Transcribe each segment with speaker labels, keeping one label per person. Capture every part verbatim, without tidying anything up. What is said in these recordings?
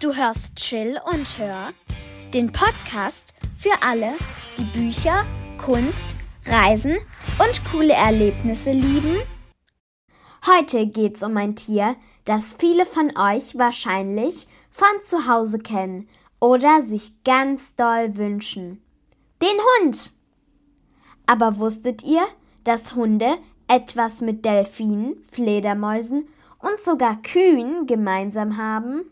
Speaker 1: Du hörst Chill und Hör, den Podcast für alle, die Bücher, Kunst, Reisen und coole Erlebnisse lieben. Heute geht's um ein Tier, das viele von euch wahrscheinlich von zu Hause kennen oder sich ganz doll wünschen. Den Hund! Aber wusstet ihr, dass Hunde etwas mit Delfinen, Fledermäusen und sogar Kühen gemeinsam haben?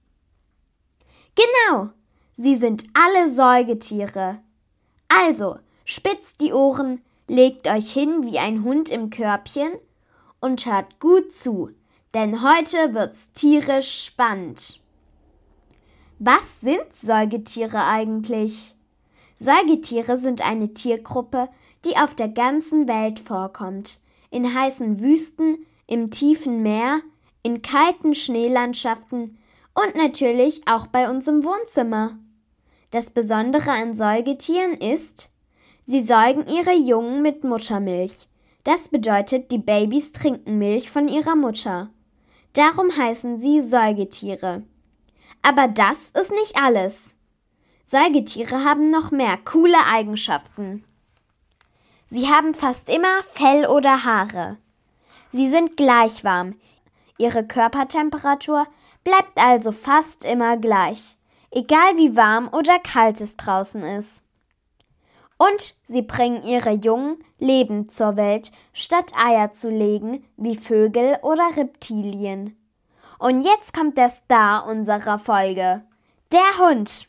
Speaker 1: Genau, sie sind alle Säugetiere. Also, spitzt die Ohren, legt euch hin wie ein Hund im Körbchen und hört gut zu, denn heute wird's tierisch spannend. Was sind Säugetiere eigentlich? Säugetiere sind eine Tiergruppe, die auf der ganzen Welt vorkommt. In heißen Wüsten, im tiefen Meer, in kalten Schneelandschaften und natürlich auch bei uns im Wohnzimmer. Das Besondere an Säugetieren ist, sie säugen ihre Jungen mit Muttermilch. Das bedeutet, die Babys trinken Milch von ihrer Mutter. Darum heißen sie Säugetiere. Aber das ist nicht alles. Säugetiere haben noch mehr coole Eigenschaften. Sie haben fast immer Fell oder Haare. Sie sind gleich warm. Ihre Körpertemperatur bleibt also fast immer gleich, egal wie warm oder kalt es draußen ist. Und sie bringen ihre Jungen lebend zur Welt, statt Eier zu legen, wie Vögel oder Reptilien. Und jetzt kommt der Star unserer Folge, der Hund.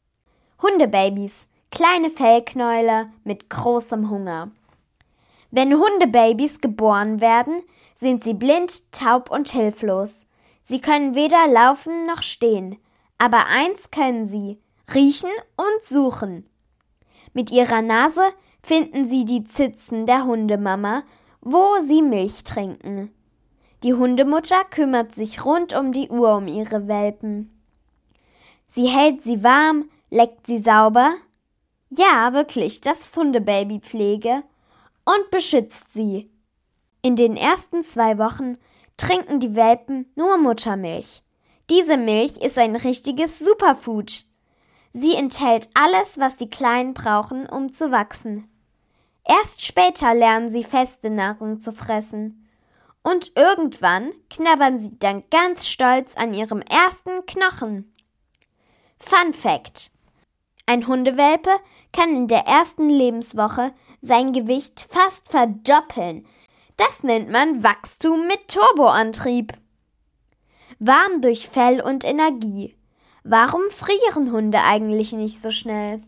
Speaker 1: Hundebabys, kleine Fellknäuler mit großem Hunger. Wenn Hundebabys geboren werden, sind sie blind, taub und hilflos. Sie können weder laufen noch stehen, aber eins können sie: riechen und suchen. Mit ihrer Nase finden sie die Zitzen der Hundemama, wo sie Milch trinken. Die Hundemutter kümmert sich rund um die Uhr um ihre Welpen. Sie hält sie warm, leckt sie sauber. Ja, wirklich, das ist Hundebabypflege. Und beschützt sie. In den ersten zwei Wochen trinken die Welpen nur Muttermilch. Diese Milch ist ein richtiges Superfood. Sie enthält alles, was die Kleinen brauchen, um zu wachsen. Erst später lernen sie feste Nahrung zu fressen. Und irgendwann knabbern sie dann ganz stolz an ihrem ersten Knochen. Fun Fact: Ein Hundewelpe kann in der ersten Lebenswoche sein Gewicht fast verdoppeln. Das nennt man Wachstum mit Turboantrieb. Warm durch Fell und Energie. Warum frieren Hunde eigentlich nicht so schnell?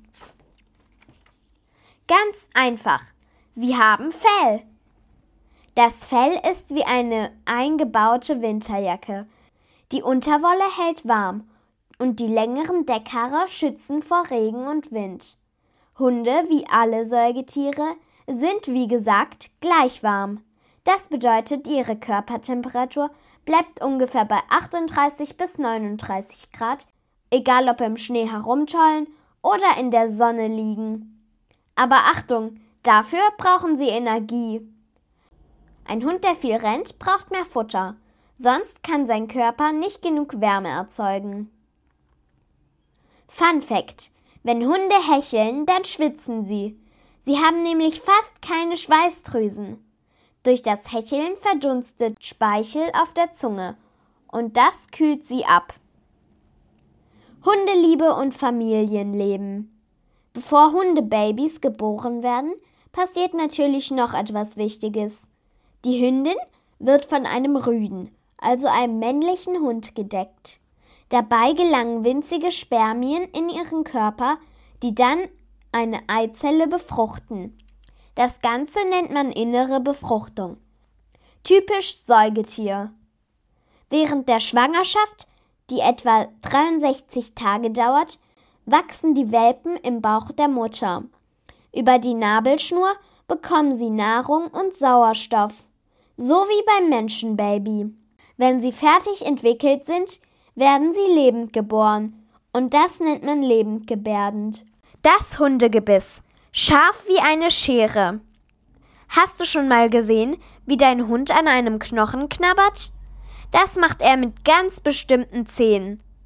Speaker 1: Ganz einfach. Sie haben Fell. Das Fell ist wie eine eingebaute Winterjacke. Die Unterwolle hält warm und die längeren Deckhaare schützen vor Regen und Wind. Hunde, wie alle Säugetiere, sind wie gesagt gleich warm. Das bedeutet, ihre Körpertemperatur bleibt ungefähr bei achtunddreißig bis neununddreißig Grad, egal ob im Schnee herumtollen oder in der Sonne liegen. Aber Achtung, dafür brauchen sie Energie. Ein Hund, der viel rennt, braucht mehr Futter, sonst kann sein Körper nicht genug Wärme erzeugen. Fun Fact: Wenn Hunde hecheln, dann schwitzen sie. Sie haben nämlich fast keine Schweißdrüsen. Durch das Hecheln verdunstet Speichel auf der Zunge und das kühlt sie ab. Hundeliebe und Familienleben. Bevor Hundebabys geboren werden, passiert natürlich noch etwas Wichtiges. Die Hündin wird von einem Rüden, also einem männlichen Hund, gedeckt. Dabei gelangen winzige Spermien in ihren Körper, die dann eine Eizelle befruchten. Das Ganze nennt man innere Befruchtung. Typisch Säugetier. Während der Schwangerschaft, die etwa dreiundsechzig Tage dauert, wachsen die Welpen im Bauch der Mutter. Über die Nabelschnur bekommen sie Nahrung und Sauerstoff. So wie beim Menschenbaby. Wenn sie fertig entwickelt sind, werden sie lebend geboren. Und das nennt man lebendgebärend. Das Hundegebiss. Scharf wie eine Schere. Hast du schon mal gesehen, wie dein Hund an einem Knochen knabbert? Das macht er mit ganz bestimmten Zähnen.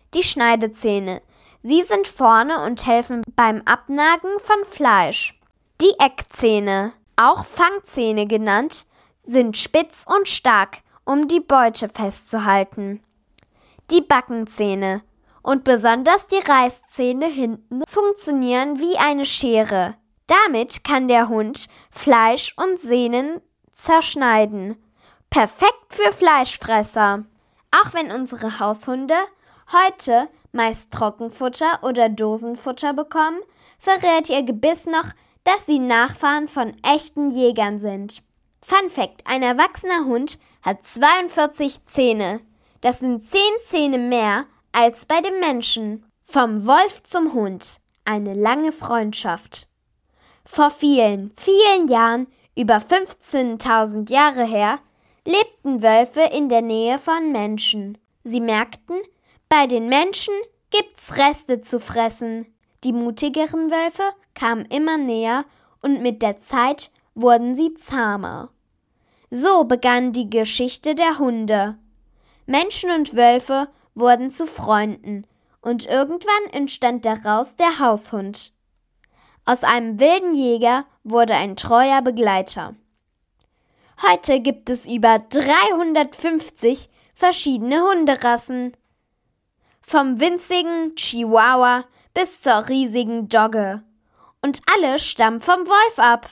Speaker 1: die Schneidezähne. Sie sind vorne und helfen beim Abnagen von Fleisch. Die Eckzähne, auch Fangzähne genannt, sind spitz und stark, um die Beute festzuhalten. Die Backenzähne und besonders die Reißzähne hinten funktionieren wie eine Schere. Damit kann der Hund Fleisch und Sehnen zerschneiden. Perfekt für Fleischfresser. Auch wenn unsere Haushunde heute meist Trockenfutter oder Dosenfutter bekommen, verrät ihr Gebiss noch, dass sie Nachfahren von echten Jägern sind. Fun Fact: Ein erwachsener Hund hat zweiundvierzig Zähne. Das sind zehn Zähne mehr als bei dem Menschen. Vom Wolf zum Hund. Eine lange Freundschaft. Vor vielen, vielen Jahren, über fünfzehntausend Jahre her, lebten Wölfe in der Nähe von Menschen. Sie merkten, bei den Menschen gibt's Reste zu fressen. Die mutigeren Wölfe kamen immer näher und mit der Zeit wurden sie zahmer. So begann die Geschichte der Hunde. Menschen und Wölfe wurden zu Freunden und irgendwann entstand daraus der Haushund. Aus einem wilden Jäger wurde ein treuer Begleiter. Heute gibt es über dreihundertfünfzig verschiedene Hunderassen. Vom winzigen Chihuahua bis zur riesigen Dogge. Und alle stammen vom Wolf ab.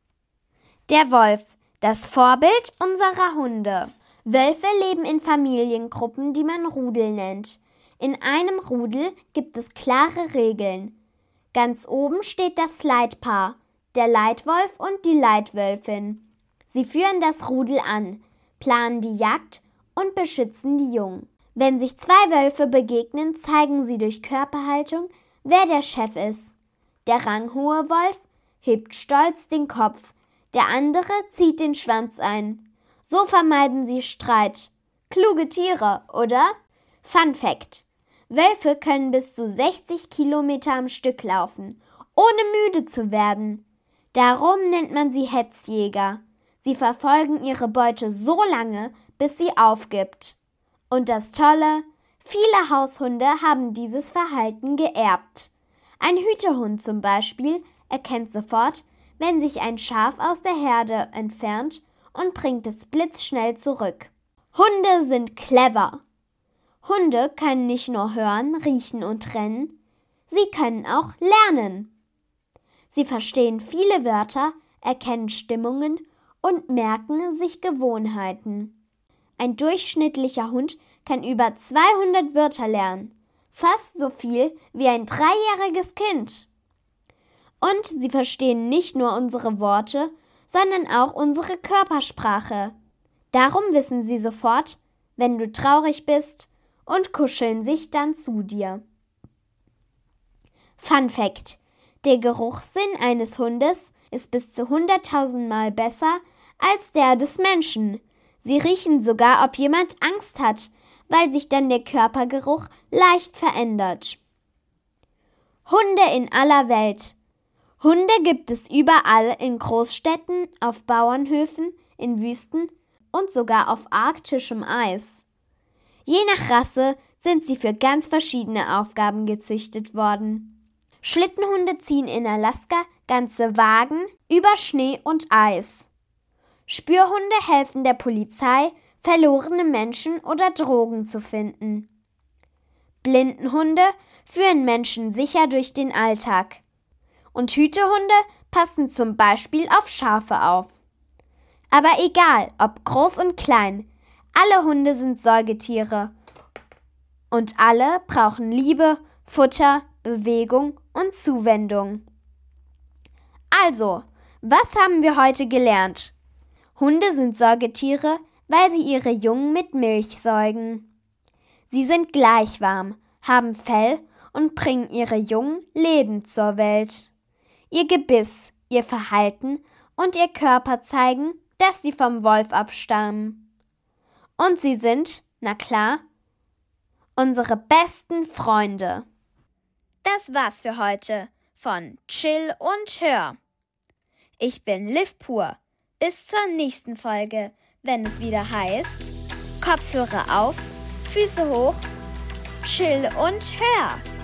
Speaker 1: Der Wolf, das Vorbild unserer Hunde. Wölfe leben in Familiengruppen, die man Rudel nennt. In einem Rudel gibt es klare Regeln. Ganz oben steht das Leitpaar, der Leitwolf und die Leitwölfin. Sie führen das Rudel an, planen die Jagd und beschützen die Jungen. Wenn sich zwei Wölfe begegnen, zeigen sie durch Körperhaltung, wer der Chef ist. Der ranghohe Wolf hebt stolz den Kopf, der andere zieht den Schwanz ein. So vermeiden sie Streit. Kluge Tiere, oder? Fun Fact: Wölfe können bis zu sechzig Kilometer am Stück laufen, ohne müde zu werden. Darum nennt man sie Hetzjäger. Sie verfolgen ihre Beute so lange, bis sie aufgibt. Und das Tolle: Viele Haushunde haben dieses Verhalten geerbt. Ein Hütehund zum Beispiel erkennt sofort, wenn sich ein Schaf aus der Herde entfernt und bringt es blitzschnell zurück. Hunde sind clever. Hunde können nicht nur hören, riechen und rennen, sie können auch lernen. Sie verstehen viele Wörter, erkennen Stimmungen und merken sich Gewohnheiten. Ein durchschnittlicher Hund kann über zweihundert Wörter lernen, fast so viel wie ein dreijähriges Kind. Und sie verstehen nicht nur unsere Worte, sondern auch unsere Körpersprache. Darum wissen sie sofort, wenn du traurig bist, und kuscheln sich dann zu dir. Fun Fact: Der Geruchssinn eines Hundes ist bis zu hunderttausend Mal besser als der des Menschen. Sie riechen sogar, ob jemand Angst hat, weil sich dann der Körpergeruch leicht verändert. Hunde in aller Welt. Hunde gibt es überall, in Großstädten, auf Bauernhöfen, in Wüsten und sogar auf arktischem Eis. Je nach Rasse sind sie für ganz verschiedene Aufgaben gezüchtet worden. Schlittenhunde ziehen in Alaska ganze Wagen über Schnee und Eis. Spürhunde helfen der Polizei, verlorene Menschen oder Drogen zu finden. Blindenhunde führen Menschen sicher durch den Alltag. Und Hütehunde passen zum Beispiel auf Schafe auf. Aber egal, ob groß und klein, alle Hunde sind Säugetiere. Und alle brauchen Liebe, Futter, Bewegung und Zuwendung. Also, was haben wir heute gelernt? Hunde sind Säugetiere, weil sie ihre Jungen mit Milch säugen. Sie sind gleich warm, haben Fell und bringen ihre Jungen lebend zur Welt. Ihr Gebiss, ihr Verhalten und ihr Körper zeigen, dass sie vom Wolf abstammen. Und sie sind, na klar, unsere besten Freunde. Das war's für heute von Chill und Hör. Ich bin Liv Pur. Bis zur nächsten Folge, wenn es wieder heißt: Kopfhörer auf, Füße hoch chill und hör.